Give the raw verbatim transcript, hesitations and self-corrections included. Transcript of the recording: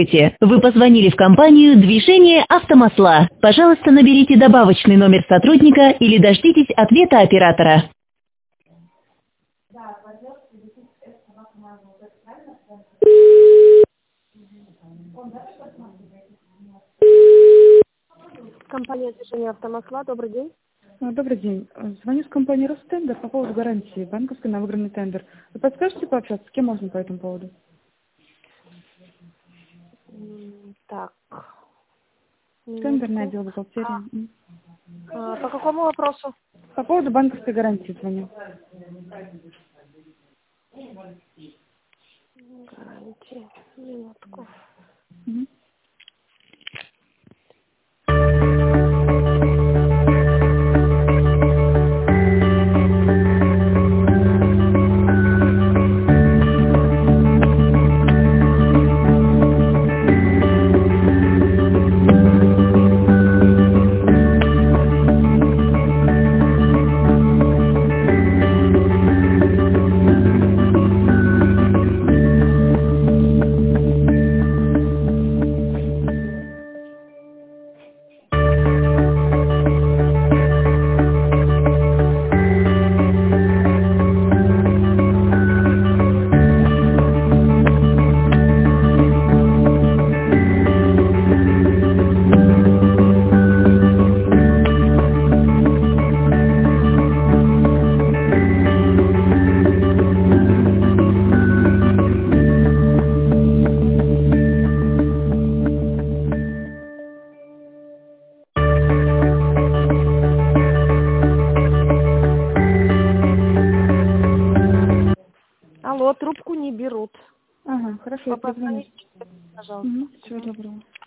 Вы позвонили в компанию «Движение Автомасла». Пожалуйста, наберите добавочный номер сотрудника или дождитесь ответа оператора. Компания «Движение Автомасла». Добрый день. А, Добрый день. Звоню с компании «Ростендер» по поводу гарантии банковской на выигранный тендер. Вы подскажете пообщаться, с кем можно по этому поводу? М, Так. Тендерный минутку. отдел бухгалтерии. А, М. а, по какому вопросу? По поводу банковской гарантии звоню. Гарантии. Минутку. Мгм. Алло, трубку не берут. Ага, хорошо, я позвоню. Позвоните, пожалуйста. Мгм. Всего доброго.